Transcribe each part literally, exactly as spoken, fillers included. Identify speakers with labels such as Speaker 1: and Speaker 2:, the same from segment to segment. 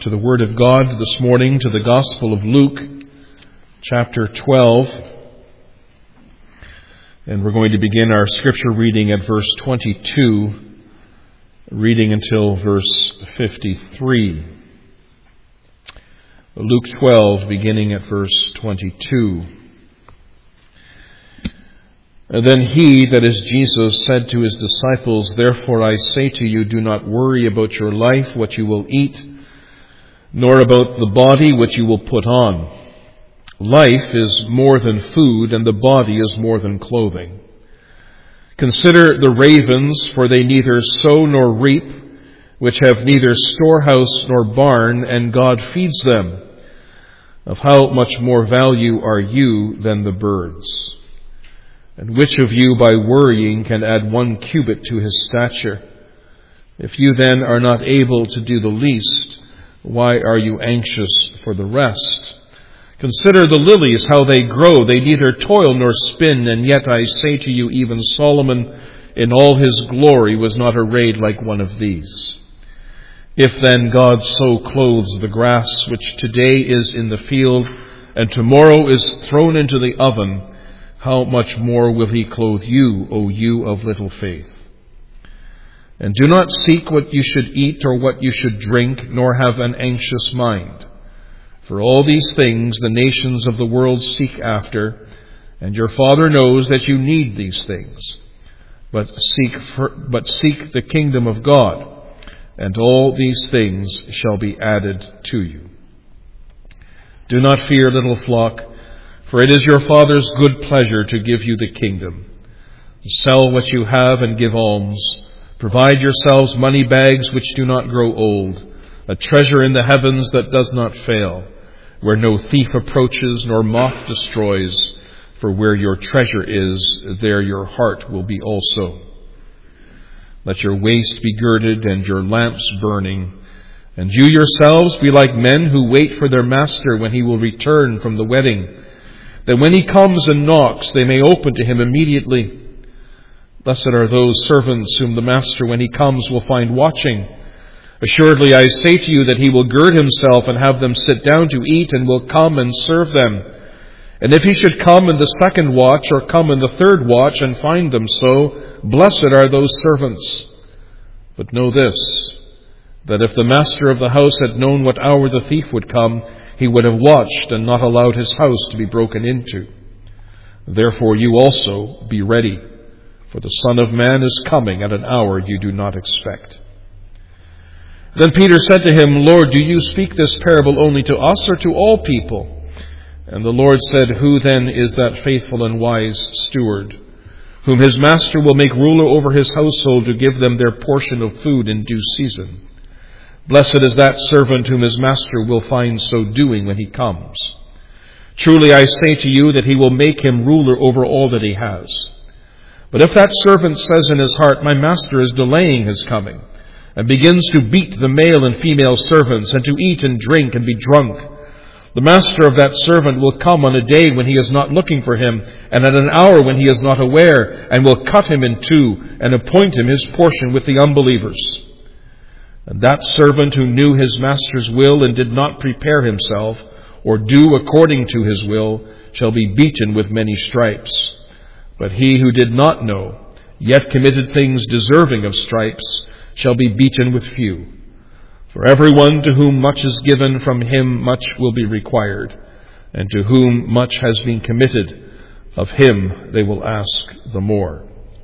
Speaker 1: to the Word of God this morning, to the Gospel of Luke, chapter twelve. And we're going to begin our scripture reading at verse twenty-two, reading until verse fifty-three. Luke twelve, beginning at verse twenty-two. And then he, that is Jesus, said to his disciples, "Therefore I say to you, do not worry about your life, what you will eat, nor about the body, what you will put on. Life is more than food, and the body is more than clothing. Consider the ravens, for they neither sow nor reap, which have neither storehouse nor barn, and God feeds them. Of how much more value are you than the birds? And which of you by worrying can add one cubit to his stature? If you then are not able to do the least, why are you anxious for the rest? Consider the lilies, how they grow. They neither toil nor spin, and yet I say to you, even Solomon in all his glory was not arrayed like one of these. If then God so clothes the grass, which today is in the field, and tomorrow is thrown into the oven, how much more will he clothe you, O you of little faith? And do not seek what you should eat or what you should drink, nor have an anxious mind. For all these things the nations of the world seek after, and your Father knows that you need these things. But seek, for, but seek the kingdom of God, and all these things shall be added to you. Do not fear, little flock, for it is your Father's good pleasure to give you the kingdom. Sell what you have and give alms. Provide yourselves money bags which do not grow old, a treasure in the heavens that does not fail, where no thief approaches nor moth destroys, for where your treasure is, there your heart will be also. Let your waist be girded and your lamps burning, and you yourselves be like men who wait for their master when he will return from the wedding, that when he comes and knocks, they may open to him immediately. Blessed are those servants whom the master, when he comes, will find watching. Assuredly, I say to you that he will gird himself and have them sit down to eat, and will come and serve them. And if he should come in the second watch, or come in the third watch, and find them so, blessed are those servants. But know this, that if the master of the house had known what hour the thief would come, he would have watched and not allowed his house to be broken into. Therefore you also be ready, for the Son of Man is coming at an hour you do not expect." Then Peter said to him, "Lord, do you speak this parable only to us or to all people?" And the Lord said, "Who then is that faithful and wise steward, whom his master will make ruler over his household to give them their portion of food in due season? Blessed is that servant whom his master will find so doing when he comes. Truly I say to you that he will make him ruler over all that he has. But if that servant says in his heart, 'My master is delaying his coming,' and begins to beat the male and female servants, and to eat and drink and be drunk, the master of that servant will come on a day when he is not looking for him, and at an hour when he is not aware, and will cut him in two, and appoint him his portion with the unbelievers. And that servant who knew his master's will and did not prepare himself, or do according to his will, shall be beaten with many stripes. But he who did not know, yet committed things deserving of stripes, shall be beaten with few. For everyone to whom much is given, from him much will be required, and to whom much has been committed, of him they will ask the more.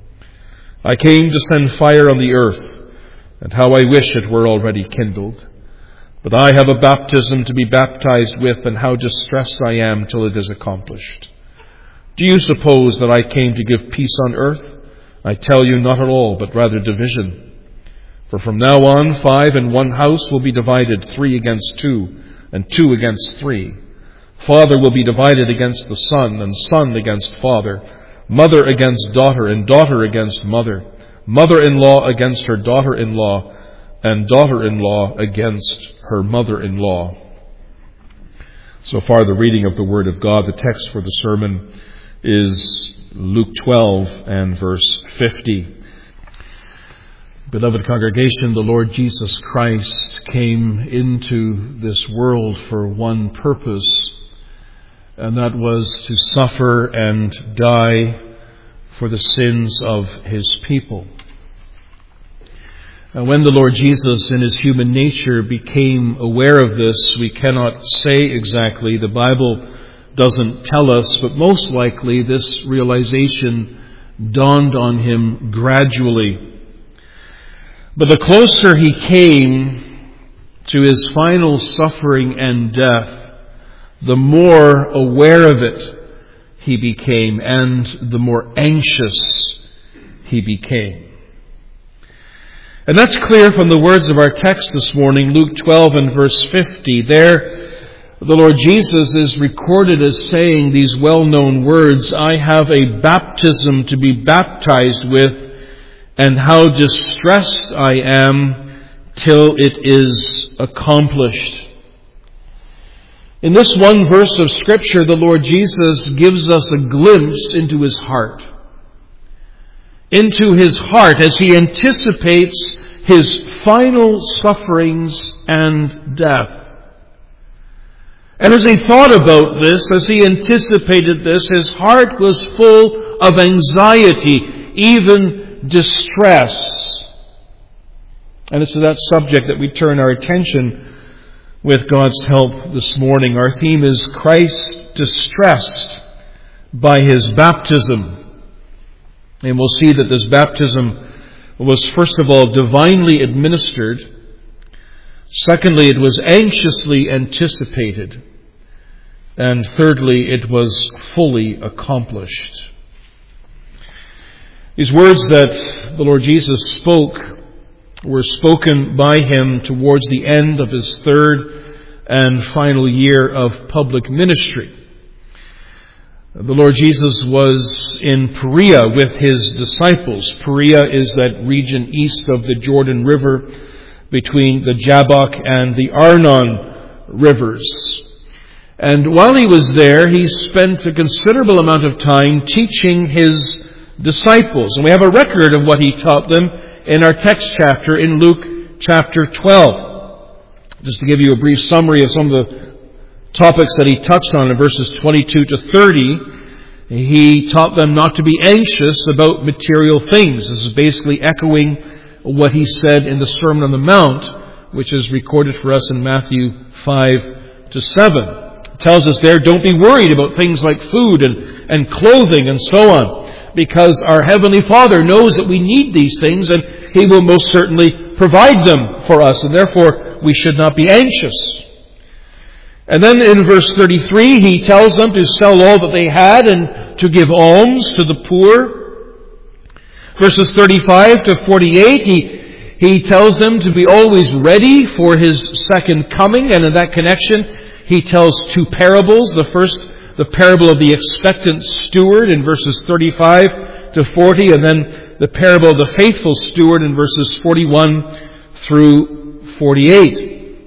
Speaker 1: I came to send fire on the earth, and how I wish it were already kindled. But I have a baptism to be baptized with, and how distressed I am till it is accomplished. Do you suppose that I came to give peace on earth? I tell you, not at all, but rather division. For from now on, five in one house will be divided, three against two, and two against three. Father will be divided against the son, and son against father, mother against daughter, and daughter against mother, mother-in-law against her daughter-in-law, and daughter-in-law against her mother-in-law." So far the reading of the Word of God. The text for the sermon is Luke twelve and verse fifty. Beloved congregation, the Lord Jesus Christ came into this world for one purpose, and that was to suffer and die for the sins of His people. And when the Lord Jesus in His human nature became aware of this, we cannot say exactly. The Bible doesn't tell us, but most likely this realization dawned on Him gradually. But the closer He came to His final suffering and death, the more aware of it He became, and the more anxious He became. And that's clear from the words of our text this morning, Luke twelve and verse fifty. There, the Lord Jesus is recorded as saying these well-known words, "I have a baptism to be baptized with, and how distressed I am till it is accomplished." In this one verse of Scripture, the Lord Jesus gives us a glimpse into His heart. Into His heart as He anticipates His final sufferings and death. And as He thought about this, as He anticipated this, His heart was full of anxiety, even distress. And it's to that subject that we turn our attention with God's help this morning. Our theme is Christ distressed by His baptism. And we'll see that this baptism was first of all divinely administered. Secondly, it was anxiously anticipated. And thirdly, it was fully accomplished. These words that the Lord Jesus spoke were spoken by Him towards the end of His third and final year of public ministry. The Lord Jesus was in Perea with His disciples. Perea is that region east of the Jordan River between the Jabbok and the Arnon rivers. And while He was there, He spent a considerable amount of time teaching His disciples. And we have a record of what He taught them in our text chapter in Luke chapter twelve. Just to give you a brief summary of some of the topics that He touched on in verses twenty-two to thirty, He taught them not to be anxious about material things. This is basically echoing what He said in the Sermon on the Mount, which is recorded for us in Matthew five to seven. It tells us there, don't be worried about things like food and, and clothing and so on, because our Heavenly Father knows that we need these things, and He will most certainly provide them for us, and therefore we should not be anxious. And then in verse thirty-three, He tells them to sell all that they had and to give alms to the poor. Verses thirty-five to forty-eight, He, he tells them to be always ready for His second coming. And in that connection, He tells two parables. The first, the parable of the expectant steward in verses thirty-five to forty, and then the parable of the faithful steward in verses forty-one through forty-eight.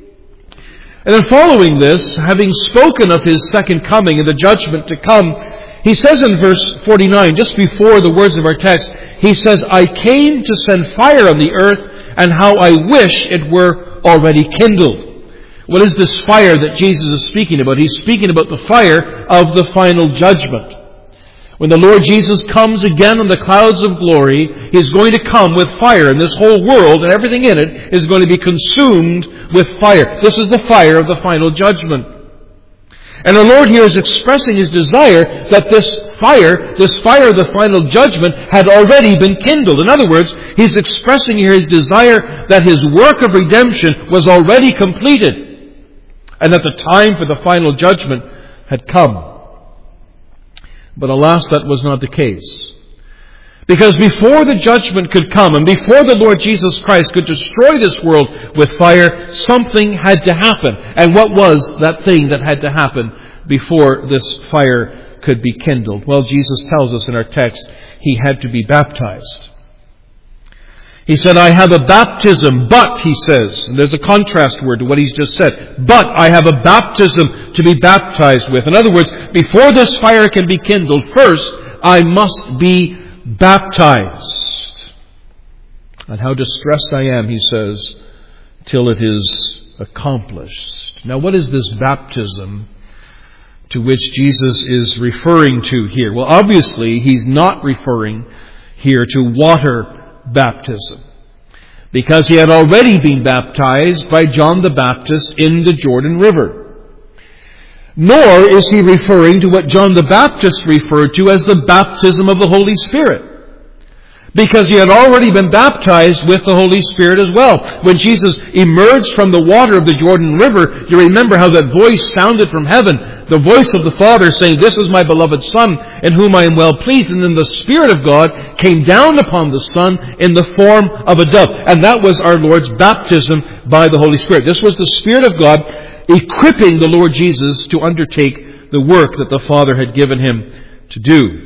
Speaker 1: And then following this, having spoken of His second coming and the judgment to come, He says in verse forty-nine, just before the words of our text, He says, "I came to send fire on the earth, and how I wish it were already kindled." What is this fire that Jesus is speaking about? He's speaking about the fire of the final judgment. When the Lord Jesus comes again on the clouds of glory, He's going to come with fire, and this whole world and everything in it is going to be consumed with fire. This is the fire of the final judgment. And our Lord here is expressing His desire that this fire, this fire of the final judgment, had already been kindled. In other words, He's expressing here His desire that His work of redemption was already completed, and that the time for the final judgment had come. But alas, that was not the case. Because before the judgment could come, and before the Lord Jesus Christ could destroy this world with fire, something had to happen. And what was that thing that had to happen before this fire could be kindled? Well, Jesus tells us in our text, He had to be baptized. He said, "I have a baptism, but," He says, and there's a contrast word to what He's just said, "but I have a baptism to be baptized with." In other words, before this fire can be kindled, first I must be baptized. And how distressed I am, he says, till it is accomplished. Now, what is this baptism to which Jesus is referring to here? Well, obviously, he's not referring here to water baptism, because he had already been baptized by John the Baptist in the Jordan River. Nor is he referring to what John the Baptist referred to as the baptism of the Holy Spirit, because he had already been baptized with the Holy Spirit as well. When Jesus emerged from the water of the Jordan River, you remember how that voice sounded from heaven, the voice of the Father saying, "This is my beloved Son, in whom I am well pleased." And then the Spirit of God came down upon the Son in the form of a dove. And that was our Lord's baptism by the Holy Spirit. This was the Spirit of God equipping the Lord Jesus to undertake the work that the Father had given him to do.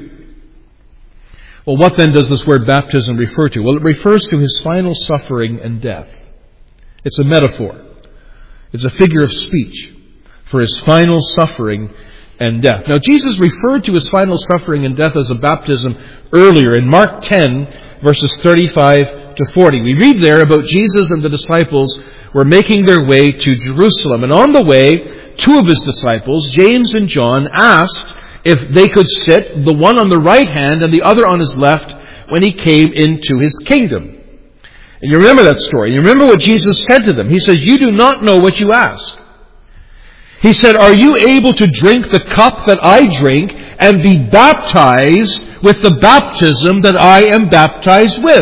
Speaker 1: Well, what then does this word baptism refer to? Well, it refers to his final suffering and death. It's a metaphor. It's a figure of speech for his final suffering and death. Now, Jesus referred to his final suffering and death as a baptism earlier in Mark ten, verses thirty-five to forty. We read there about Jesus and the disciples were making their way to Jerusalem. And on the way, two of his disciples, James and John, asked if they could sit, the one on the right hand and the other on his left, when he came into his kingdom. And you remember that story. You remember what Jesus said to them. He says, "You do not know what you ask." He said, "Are you able to drink the cup that I drink and be baptized with the baptism that I am baptized with?"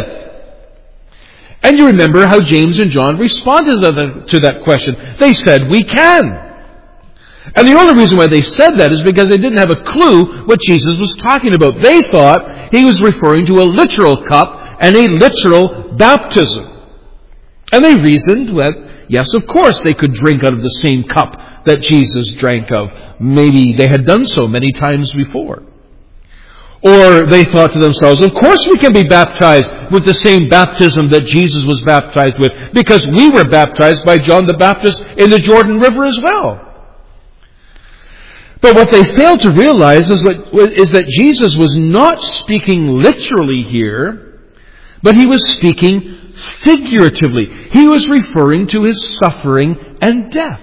Speaker 1: And you remember how James and John responded to that question. They said, "We can." And the only reason why they said that is because they didn't have a clue what Jesus was talking about. They thought he was referring to a literal cup and a literal baptism. And they reasoned that, yes, of course they could drink out of the same cup that Jesus drank of. Maybe they had done so many times before. Or they thought to themselves, of course we can be baptized with the same baptism that Jesus was baptized with, because we were baptized by John the Baptist in the Jordan River as well. But what they failed to realize is that, is that Jesus was not speaking literally here, but he was speaking figuratively. He was referring to his suffering and death.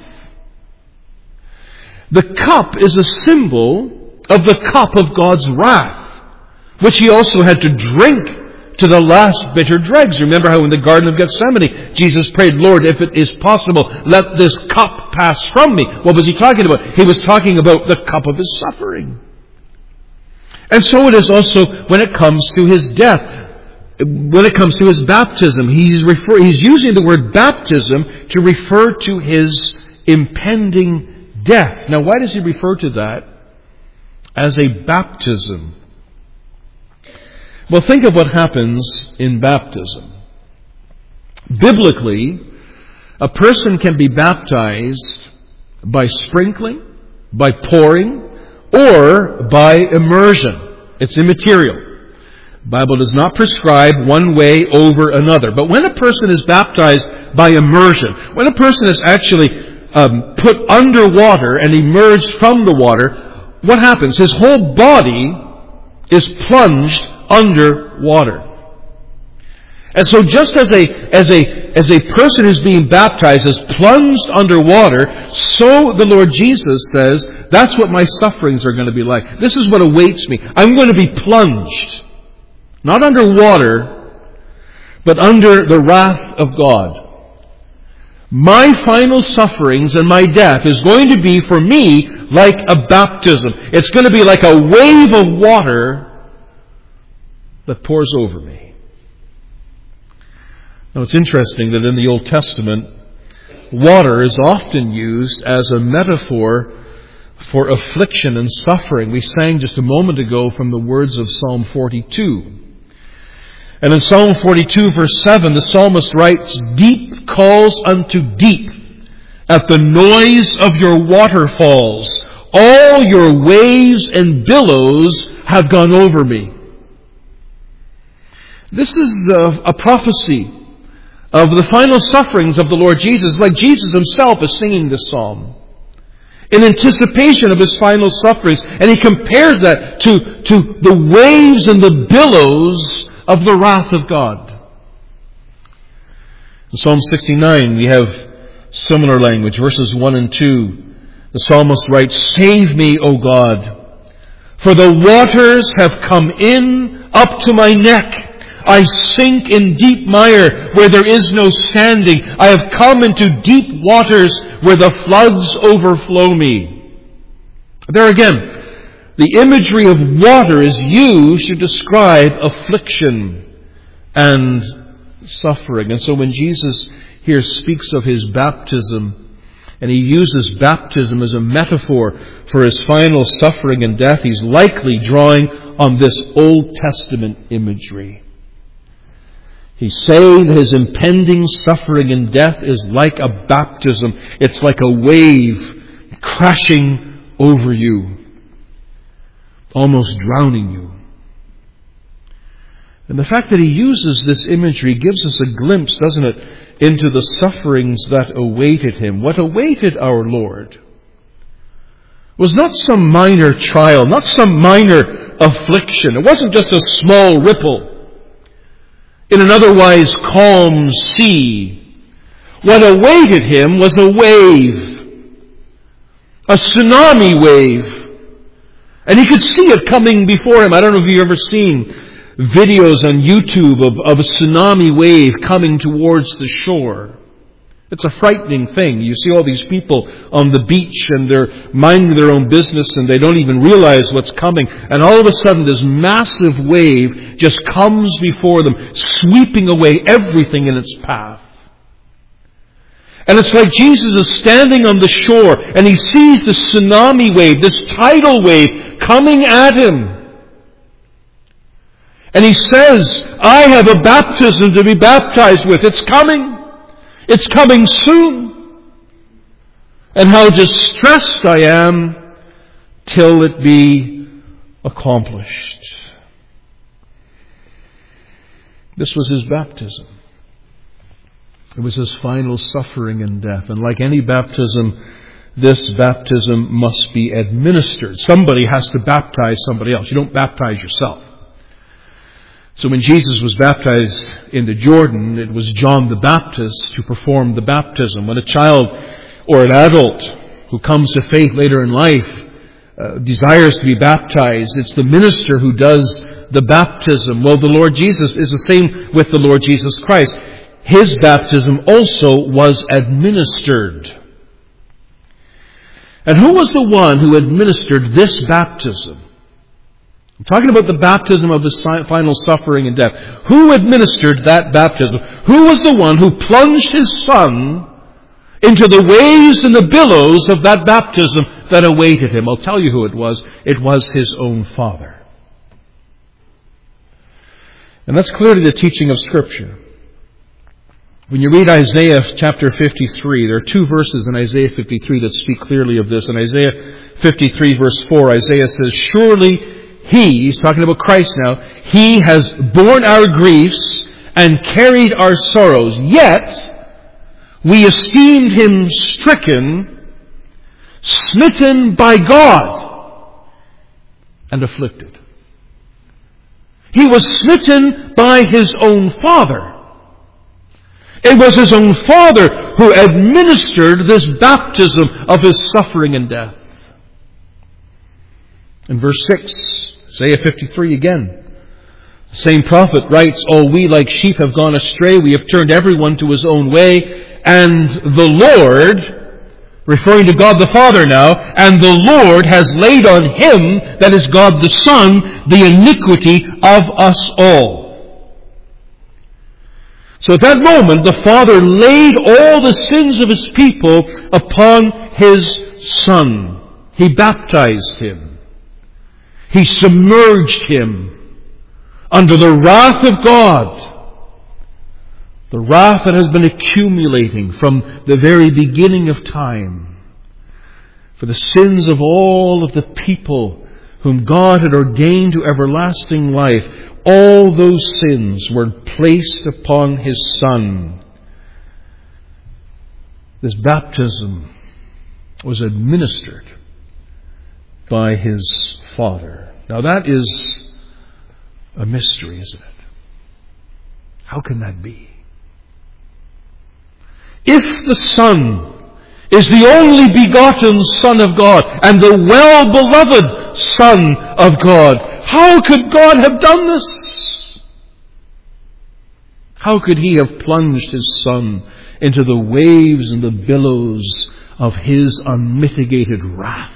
Speaker 1: The cup is a symbol of the cup of God's wrath, which he also had to drink to the last bitter dregs. Remember how in the Garden of Gethsemane, Jesus prayed, "Lord, if it is possible, let this cup pass from me." What was he talking about? He was talking about the cup of his suffering. And so it is also when it comes to his death. When it comes to his baptism, he's, refer- he's using the word baptism to refer to his impending death. Now, why does he refer to that as a baptism? Well, think of what happens in baptism. Biblically, a person can be baptized by sprinkling, by pouring, or by immersion. It's immaterial. The Bible does not prescribe one way over another. But when a person is baptized by immersion, when a person is actually um, put under water and emerged from the water, what happens? His whole body is plunged under water. And so just as a as a as a person who's being baptized is plunged under water, so the Lord Jesus says, that's what my sufferings are going to be like. This is what awaits me. I'm going to be plunged, not under water, but under the wrath of God. My final sufferings and my death is going to be for me like a baptism. It's going to be like a wave of water that pours over me. Now, it's interesting that in the Old Testament, water is often used as a metaphor for affliction and suffering. We sang just a moment ago from the words of Psalm forty-two. And in Psalm forty-two, verse seven, the psalmist writes, "Deep calls unto deep at the noise of your waterfalls. All your waves and billows have gone over me." This is a, a prophecy of the final sufferings of the Lord Jesus. Like Jesus himself is singing this psalm in anticipation of his final sufferings. And he compares that to, to the waves and the billows of the wrath of God. In Psalm sixty-nine, we have similar language. Verses one and two, the psalmist writes, "Save me, O God, for the waters have come in up to my neck. I sink in deep mire where there is no standing. I have come into deep waters where the floods overflow me." There again, the imagery of water is used to describe affliction and suffering. And so when Jesus here speaks of his baptism, and he uses baptism as a metaphor for his final suffering and death, he's likely drawing on this Old Testament imagery. He's saying that his impending suffering and death is like a baptism. It's like a wave crashing over you, almost drowning you. And the fact that he uses this imagery gives us a glimpse, doesn't it, into the sufferings that awaited him. What awaited our Lord was not some minor trial, not some minor affliction. It wasn't just a small ripple in an otherwise calm sea. What awaited him was a wave, a tsunami wave. And he could see it coming before him. I don't know if you've ever seen videos on YouTube of, of a tsunami wave coming towards the shore. It's a frightening thing. You see all these people on the beach and they're minding their own business and they don't even realize what's coming. And all of a sudden this massive wave just comes before them, sweeping away everything in its path. And it's like Jesus is standing on the shore and he sees the tsunami wave, this tidal wave coming at him. And he says, "I have a baptism to be baptized with. It's coming. It's coming soon. And how distressed I am till it be accomplished." This was his baptism. It was his final suffering and death. And like any baptism, this baptism must be administered. Somebody has to baptize somebody else. You don't baptize yourself. So when Jesus was baptized in the Jordan, it was John the Baptist who performed the baptism. When a child or an adult who comes to faith later in life uh, desires to be baptized, it's the minister who does the baptism. Well, the Lord Jesus is the same with the Lord Jesus Christ. His baptism also was administered. And who was the one who administered this baptism? I'm talking about the baptism of his final suffering and death. Who administered that baptism? Who was the one who plunged his Son into the waves and the billows of that baptism that awaited him? I'll tell you who it was. It was his own Father. And that's clearly the teaching of Scripture. When you read Isaiah chapter fifty-three, there are two verses in Isaiah fifty-three that speak clearly of this. In Isaiah fifty-three verse four, Isaiah says, "Surely He," he's talking about Christ now, "He has borne our griefs and carried our sorrows. Yet we esteemed Him stricken, smitten by God, and afflicted." He was smitten by His own Father. It was His own Father who administered this baptism of His suffering and death. In verse six, Isaiah fifty-three again, the same prophet writes, "All we like sheep have gone astray. We have turned everyone to his own way. And the Lord," referring to God the Father now, "and the Lord has laid on Him," that is God the Son, "the iniquity of us all." So at that moment, the Father laid all the sins of His people upon His Son. He baptized Him. He submerged Him under the wrath of God. The wrath that has been accumulating from the very beginning of time for the sins of all of the people whom God had ordained to everlasting life. All those sins were placed upon His Son. This baptism was administered by His Father. Now that is a mystery, isn't it? How can that be? If the Son is the only begotten Son of God and the well-beloved Son of God, how could God have done this? How could He have plunged His Son into the waves and the billows of His unmitigated wrath?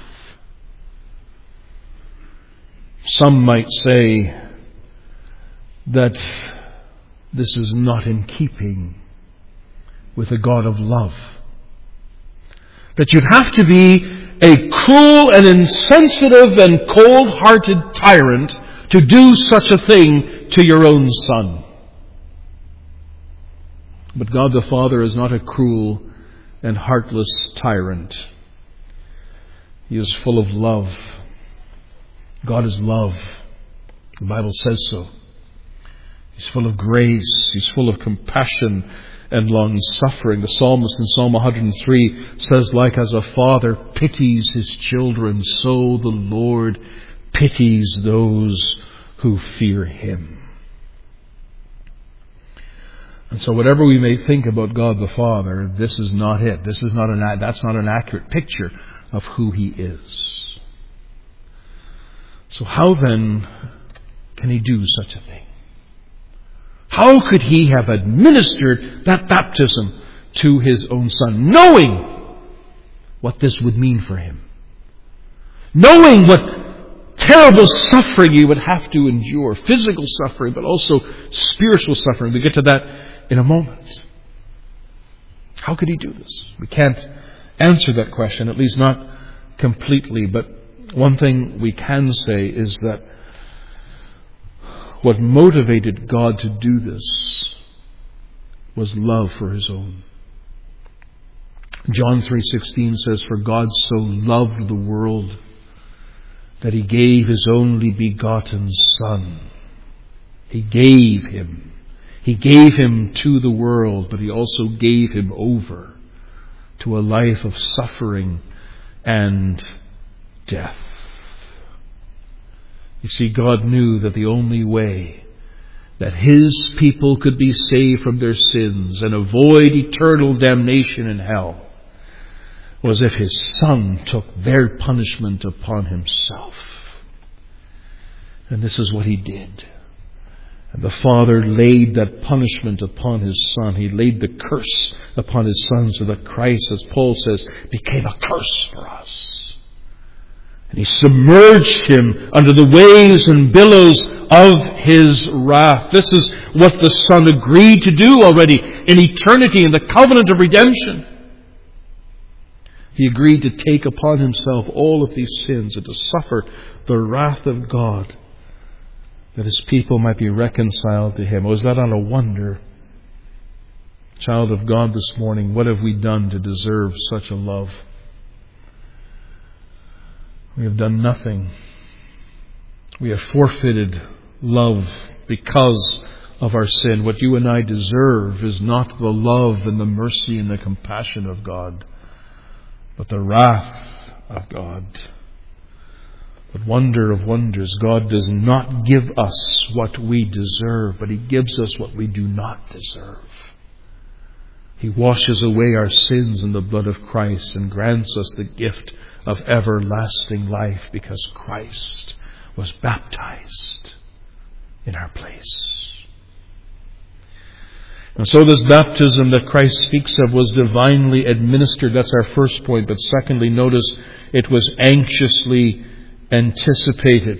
Speaker 1: Some might say that this is not in keeping with a God of love. That you'd have to be a cruel and insensitive and cold-hearted tyrant to do such a thing to your own Son. But God the Father is not a cruel and heartless tyrant. He is full of love. God is love. The Bible says so. He's full of grace. He's full of compassion and long-suffering. The psalmist in Psalm one hundred three says, like as a father pities his children, so the Lord pities those who fear Him. And so whatever we may think about God the Father, this is not it. This is not an, that's not an accurate picture of who He is. So how then can He do such a thing? How could He have administered that baptism to His own Son, knowing what this would mean for Him? Knowing what terrible suffering He would have to endure, physical suffering, but also spiritual suffering. We'll get to that in a moment. How could He do this? We can't answer that question, at least not completely, but one thing we can say is that what motivated God to do this was love for His own. John three sixteen says, for God so loved the world that He gave His only begotten Son. He gave Him. He gave Him to the world, but He also gave Him over to a life of suffering and death. You see, God knew that the only way that His people could be saved from their sins and avoid eternal damnation in hell was if His Son took their punishment upon Himself. And this is what He did. And the Father laid that punishment upon His Son. He laid the curse upon His Son so that Christ, as Paul says, became a curse for us. And He submerged Him under the waves and billows of His wrath. This is what the Son agreed to do already in eternity in the covenant of redemption. He agreed to take upon Himself all of these sins and to suffer the wrath of God that His people might be reconciled to Him. Was that not a wonder? Child of God, this morning, what have we done to deserve such a love? We have done nothing. We have forfeited love because of our sin. What you and I deserve is not the love and the mercy and the compassion of God, but the wrath of God. But wonder of wonders, God does not give us what we deserve, but He gives us what we do not deserve. He washes away our sins in the blood of Christ and grants us the gift of everlasting life because Christ was baptized in our place. And so this baptism that Christ speaks of was divinely administered. That's our first point. But secondly, notice it was anxiously anticipated.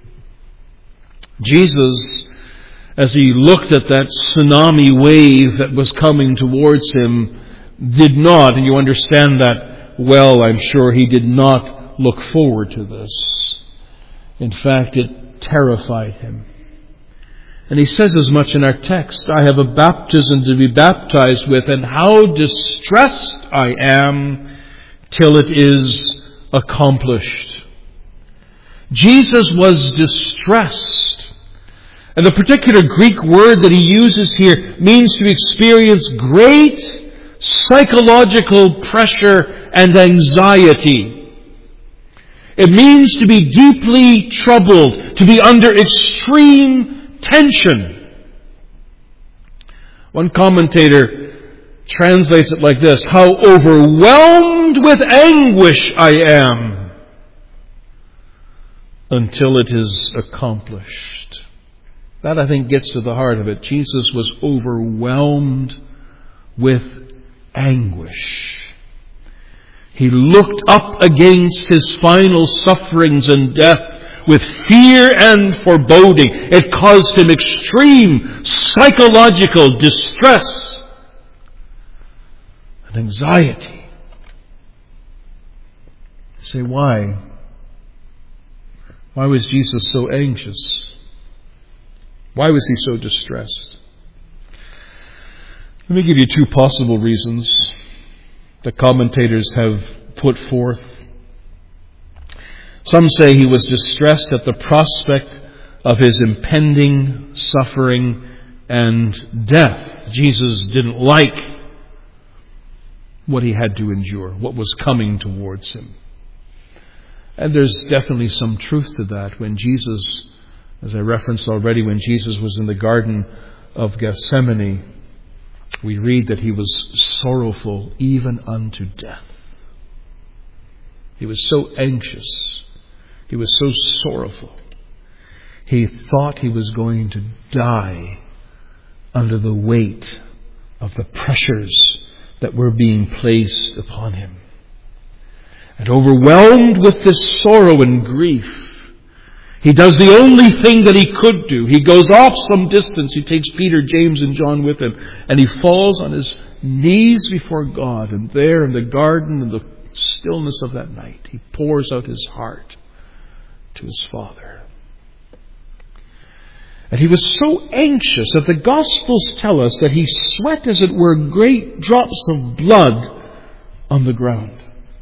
Speaker 1: Jesus, as He looked at that tsunami wave that was coming towards Him, did not, and you understand that well, I'm sure, He did not look forward to this. In fact, it terrified Him. And He says as much in our text, I have a baptism to be baptized with, and how distressed I am till it is accomplished. Jesus was distressed. And the particular Greek word that He uses here means to experience great psychological pressure and anxiety. It means to be deeply troubled, to be under extreme tension. One commentator translates it like this: how overwhelmed with anguish I am until it is accomplished. That, I think, gets to the heart of it. Jesus was overwhelmed with anguish. He looked up against his final sufferings and death with fear and foreboding. It caused him extreme psychological distress and anxiety. You say, why? Why was Jesus so anxious? Why was he so distressed? Let me give you two possible reasons that commentators have put forth. Some say he was distressed at the prospect of his impending suffering and death. Jesus didn't like what he had to endure, what was coming towards him. And there's definitely some truth to that. When Jesus, as I referenced already, when Jesus was in the Garden of Gethsemane, we read that he was sorrowful even unto death. He was so anxious. He was so sorrowful. He thought he was going to die under the weight of the pressures that were being placed upon him. And overwhelmed with this sorrow and grief, he does the only thing that he could do. He goes off some distance. He takes Peter, James, and John with him. And he falls on his knees before God. And there in the garden, in the stillness of that night, he pours out his heart to his Father. And he was so anxious that the Gospels tell us that he sweat, as it were, great drops of blood on the ground.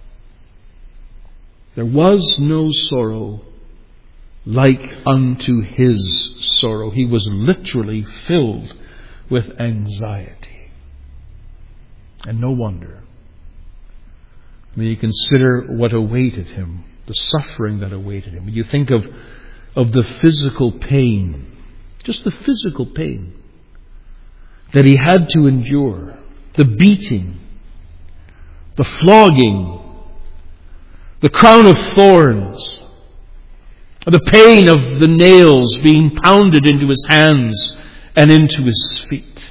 Speaker 1: There was no sorrow like unto his sorrow. He was literally filled with anxiety. And no wonder. When you consider what awaited him, the suffering that awaited him. When you think of, of the physical pain, just the physical pain that he had to endure, the beating, the flogging, the crown of thorns, the pain of the nails being pounded into his hands and into his feet.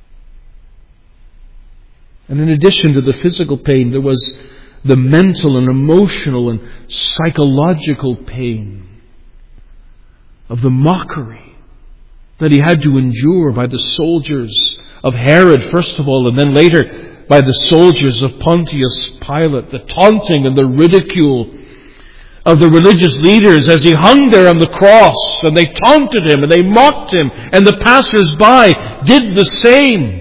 Speaker 1: And in addition to the physical pain, there was the mental and emotional and psychological pain of the mockery that he had to endure by the soldiers of Herod, first of all, and then later by the soldiers of Pontius Pilate, the taunting and the ridicule of the religious leaders as he hung there on the cross, and they taunted him and they mocked him, and the passers-by did the same.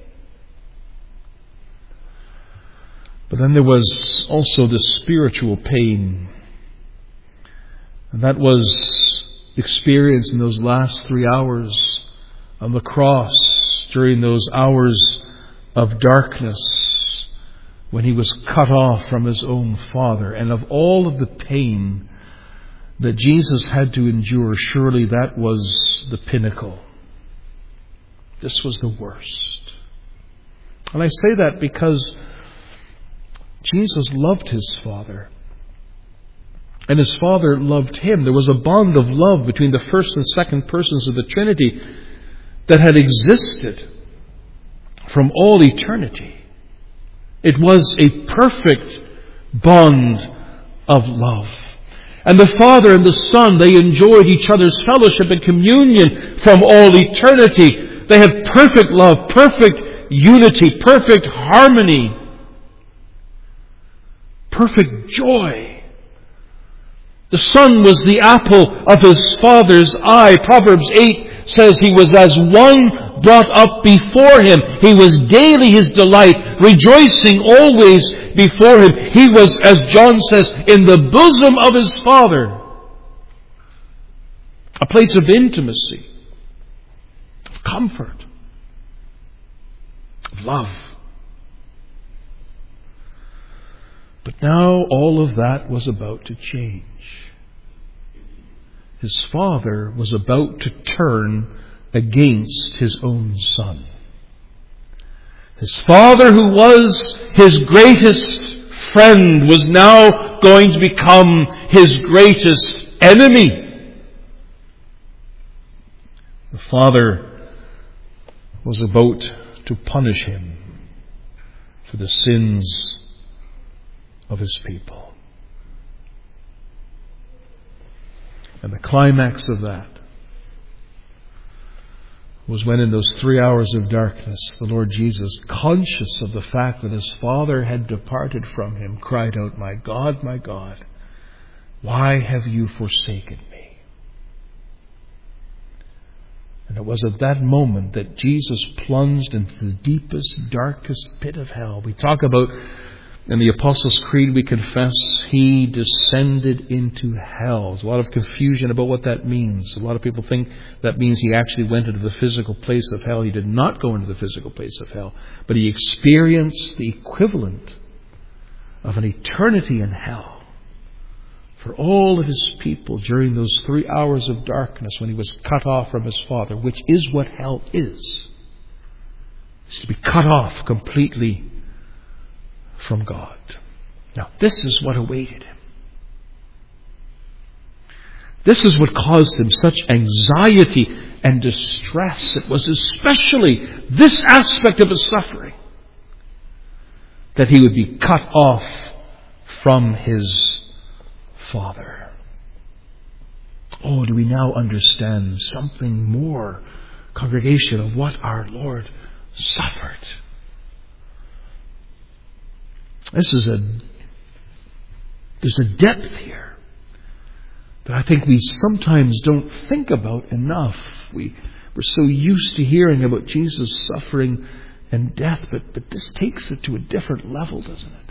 Speaker 1: But then there was also the spiritual pain, and that was experienced in those last three hours on the cross, during those hours of darkness, when he was cut off from his own Father. And of all of the pain that Jesus had to endure, surely that was the pinnacle. This was the worst. And I say that because Jesus loved his Father, and his Father loved him. There was a bond of love between the first and second persons of the Trinity that had existed from all eternity. It was a perfect bond of love. And the Father and the Son, they enjoyed each other's fellowship and communion from all eternity. They had perfect love, perfect unity, perfect harmony, perfect joy. The Son was the apple of his Father's eye. Proverbs eight says he was as one brought up before him. He was daily his delight, rejoicing always before him. He was, as John says, in the bosom of his Father. A place of intimacy, of comfort, of love. But now all of that was about to change. His Father was about to turn against his own Son. His Father, who was his greatest friend, was now going to become his greatest enemy. The Father was about to punish him for the sins of his people. And the climax of that was when in those three hours of darkness, the Lord Jesus, conscious of the fact that his Father had departed from him, cried out, "My God, my God, why have you forsaken me?" And it was at that moment that Jesus plunged into the deepest, darkest pit of hell. We talk about, in the Apostles' Creed, we confess, he descended into hell. There's a lot of confusion about what that means. A lot of people think that means he actually went into the physical place of hell. He did not go into the physical place of hell, but he experienced the equivalent of an eternity in hell for all of his people during those three hours of darkness when he was cut off from his Father, which is what hell is. It's to be cut off completely from God. Now, this is what awaited him. This is what caused him such anxiety and distress. It was especially this aspect of his suffering, that he would be cut off from his Father. Oh, do we now understand something more, congregation, of what our Lord suffered? This is a, there's a depth here that I think we sometimes don't think about enough. We, we're so used to hearing about Jesus' suffering and death, but, but this takes it to a different level, doesn't it?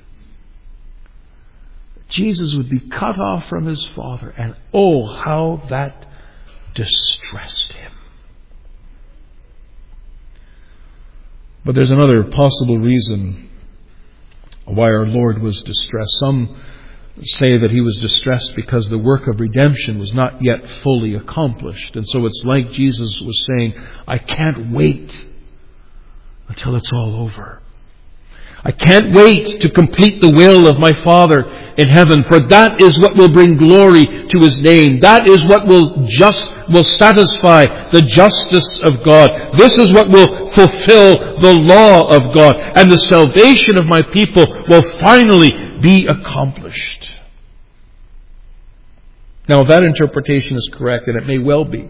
Speaker 1: Jesus would be cut off from his Father, and oh, how that distressed him. But there's another possible reason why our Lord was distressed. Some say that he was distressed because the work of redemption was not yet fully accomplished. And so it's like Jesus was saying, I can't wait until it's all over. I can't wait to complete the will of my Father in heaven, for that is what will bring glory to his name. That is what will just will satisfy the justice of God. This is what will fulfill the law of God, and the salvation of my people will finally be accomplished. Now, if that interpretation is correct, and it may well be,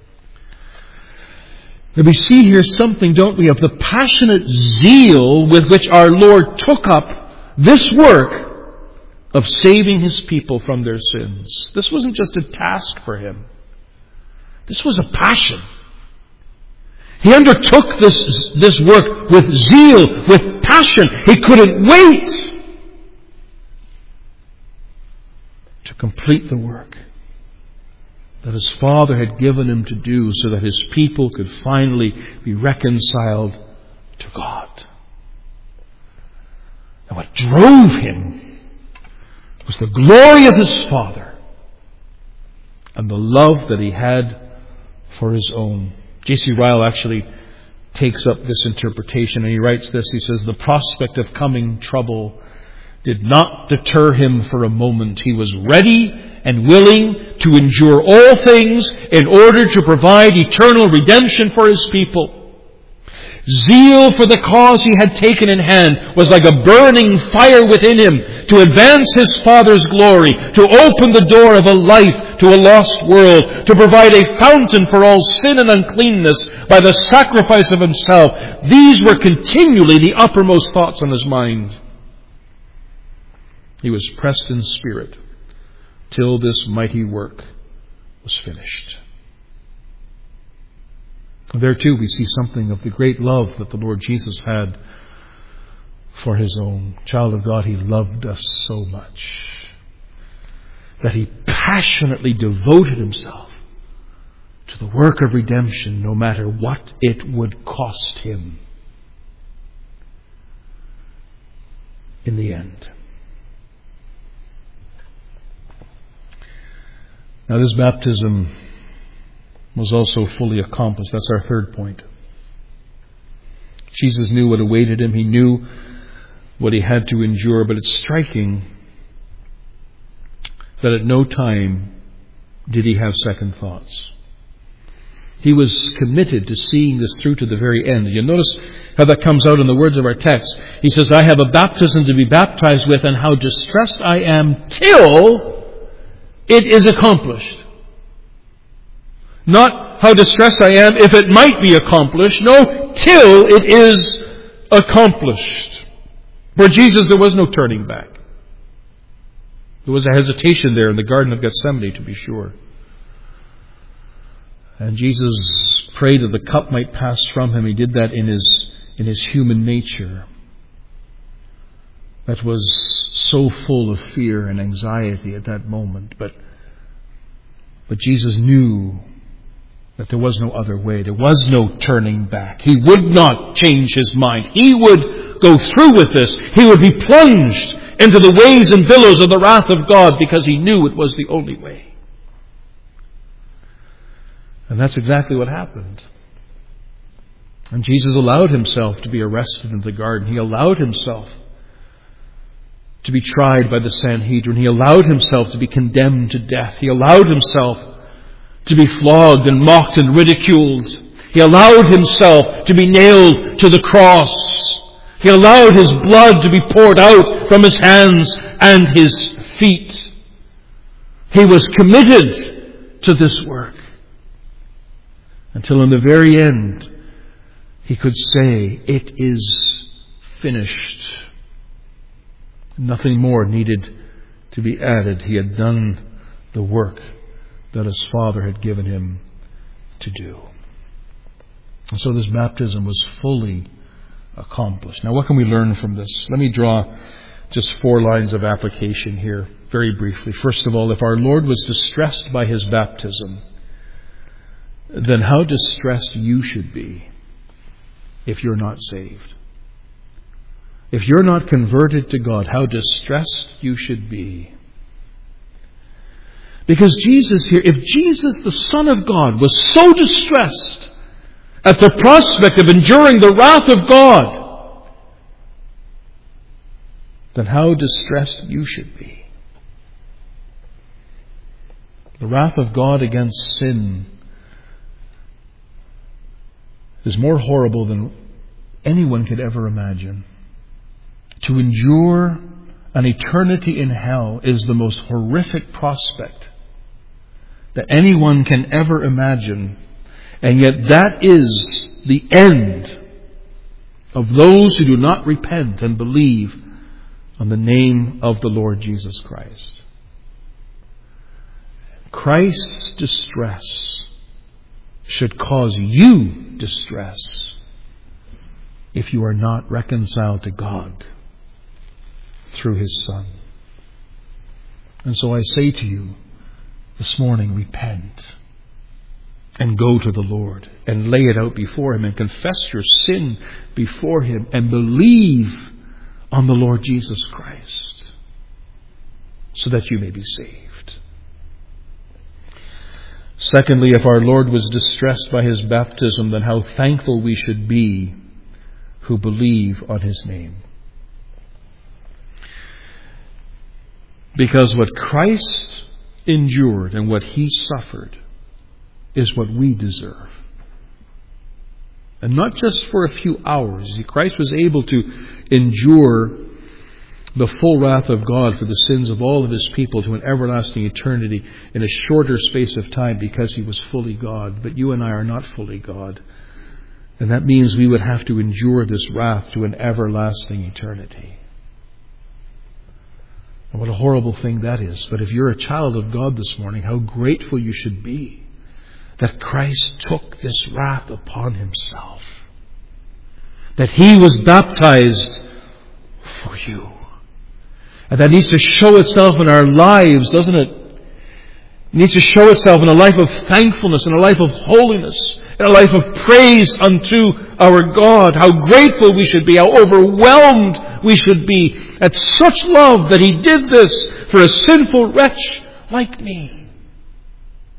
Speaker 1: and we see here something, don't we, of the passionate zeal with which our Lord took up this work of saving his people from their sins. This wasn't just a task for him. This was a passion. He undertook this, this work with zeal, with passion. He couldn't wait to complete the work that his Father had given him to do, so that his people could finally be reconciled to God. And what drove him was the glory of his Father and the love that he had for his own. J C Ryle actually takes up this interpretation, and he writes this. He says, the prospect of coming trouble did not deter him for a moment. He was ready and willing to endure all things in order to provide eternal redemption for his people. Zeal for the cause he had taken in hand was like a burning fire within him to advance his Father's glory, to open the door of a life to a lost world, to provide a fountain for all sin and uncleanness by the sacrifice of himself. These were continually the uppermost thoughts on his mind. He was pressed in spirit till this mighty work was finished. There too we see something of the great love that the Lord Jesus had for his own. Child of God, he loved us so much that he passionately devoted himself to the work of redemption, no matter what it would cost him in the end. Now, this baptism was also fully accomplished. That's our third point. Jesus knew what awaited him. He knew what he had to endure. But it's striking that at no time did he have second thoughts. He was committed to seeing this through to the very end. You'll notice how that comes out in the words of our text. He says, I have a baptism to be baptized with, and how distressed I am till it is accomplished. Not how distressed I am if it might be accomplished. No, till it is accomplished. For Jesus, there was no turning back. There was a hesitation there in the Garden of Gethsemane, to be sure. And Jesus prayed that the cup might pass from him. He did that in his, in his human nature. That was so full of fear and anxiety at that moment. But, but Jesus knew that there was no other way. There was no turning back. He would not change his mind. He would go through with this. He would be plunged into the waves and billows of the wrath of God because he knew it was the only way. And that's exactly what happened. And Jesus allowed himself to be arrested in the garden. He allowed himself to be tried by the Sanhedrin. He allowed himself to be condemned to death. He allowed himself to be flogged and mocked and ridiculed. He allowed himself to be nailed to the cross. He allowed his blood to be poured out from his hands and his feet. He was committed to this work until in the very end he could say, it is finished. Nothing more needed to be added. He had done the work that his Father had given him to do. And so this baptism was fully accomplished. Now what can we learn from this? Let me draw just four lines of application here very briefly. First of all, if our Lord was distressed by his baptism, then how distressed you should be if you're not saved. If you're not converted to God, how distressed you should be. Because Jesus here, if Jesus, the Son of God, was so distressed at the prospect of enduring the wrath of God, then how distressed you should be. The wrath of God against sin is more horrible than anyone could ever imagine. To endure an eternity in hell is the most horrific prospect that anyone can ever imagine. And yet that is the end of those who do not repent and believe on the name of the Lord Jesus Christ. Christ's distress should cause you distress if you are not reconciled to God through his Son. And so I say to you this morning, repent and go to the Lord and lay it out before him and confess your sin before him and believe on the Lord Jesus Christ so that you may be saved. Secondly, if our Lord was distressed by his baptism, then how thankful we should be who believe on his name. Because what Christ endured and what he suffered is what we deserve. And not just for a few hours. Christ was able to endure the full wrath of God for the sins of all of his people to an everlasting eternity in a shorter space of time because he was fully God. But you and I are not fully God. And that means we would have to endure this wrath to an everlasting eternity. And what a horrible thing that is. But if you're a child of God this morning, how grateful you should be that Christ took this wrath upon himself. That he was baptized for you. And that needs to show itself in our lives, doesn't it? It needs to show itself in a life of thankfulness, in a life of holiness, in a life of praise unto our God. How grateful we should be, how overwhelmed we should be at such love that he did this for a sinful wretch like me.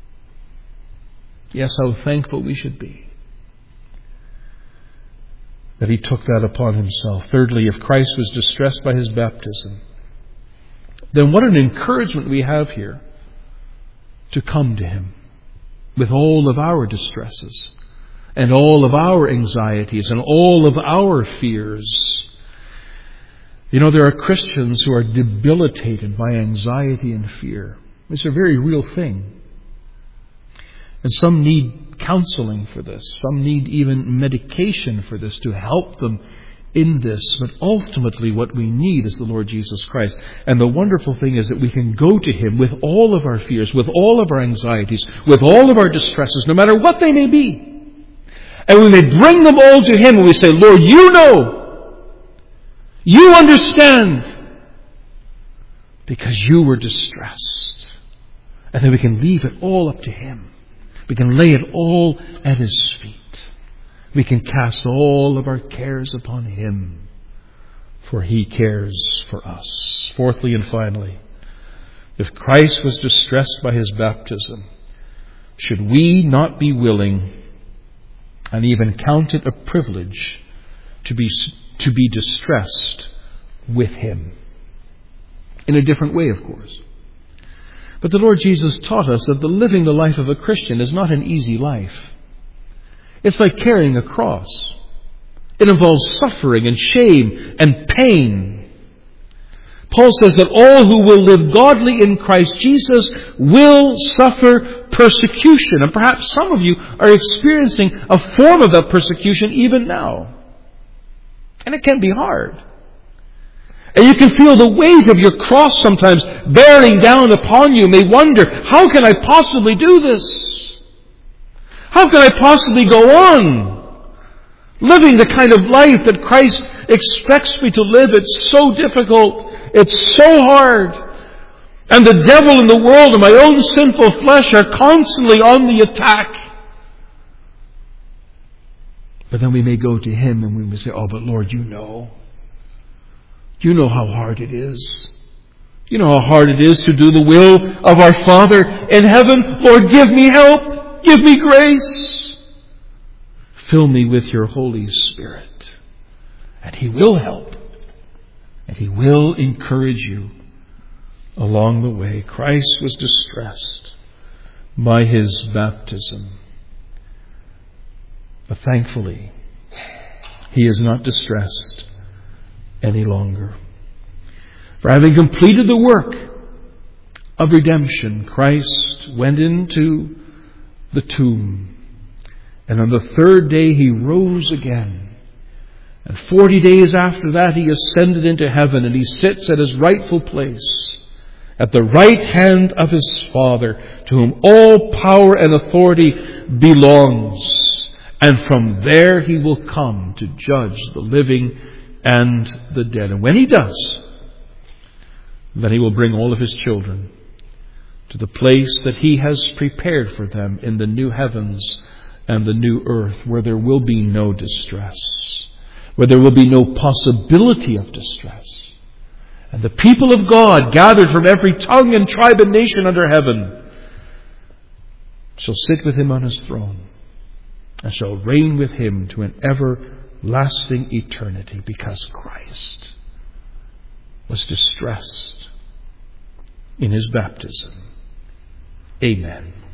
Speaker 1: Yes, how thankful we should be. that he took that upon himself. Thirdly, if Christ was distressed by his baptism, then what an encouragement we have here to come to him with all of our distresses and all of our anxieties and all of our fears. You know, there are Christians who are debilitated by anxiety and fear. It's a very real thing. And some need counseling for this. Some need even medication for this to help them in this. But ultimately what we need is the Lord Jesus Christ. And the wonderful thing is that we can go to him with all of our fears, with all of our anxieties, with all of our distresses, no matter what they may be. And we may bring them all to him and we say, Lord, you know. You understand. Because you were distressed. And then we can leave it all up to him. We can lay it all at his feet. We can cast all of our cares upon him, for he cares for us. Fourthly and finally, if Christ was distressed by his baptism, should we not be willing and even count it a privilege to be, to be distressed with him? In a different way, of course. But the Lord Jesus taught us that the living the life of a Christian is not an easy life. It's like carrying a cross. It involves suffering and shame and pain. Paul says that all who will live godly in Christ Jesus will suffer persecution. And perhaps some of you are experiencing a form of that persecution even now. And it can be hard. And you can feel the weight of your cross sometimes bearing down upon you. You may wonder, how can I possibly do this? How can I possibly go on living the kind of life that Christ expects me to live? It's so difficult. It's so hard. And the devil and the world and my own sinful flesh are constantly on the attack. But then we may go to him and we may say, oh, but Lord, you know. You know how hard it is. You know how hard it is to do the will of our Father in heaven. Lord, give me help. Give me grace. Fill me with your Holy Spirit. And he will help. And he will encourage you along the way. Christ was distressed by his baptism. But thankfully, he is not distressed any longer. For having completed the work of redemption, Christ went into the tomb. And on the third day he rose again. And forty days after that he ascended into heaven, and he sits at his rightful place at the right hand of his Father, to whom all power and authority belongs. And from there he will come to judge the living and the dead. And when he does, then he will bring all of his children to the place that he has prepared for them in the new heavens and the new earth, where there will be no distress, where there will be no possibility of distress. And the people of God, gathered from every tongue and tribe and nation under heaven, shall sit with him on his throne and shall reign with him to an everlasting eternity, because Christ was distressed in his baptism. Amen.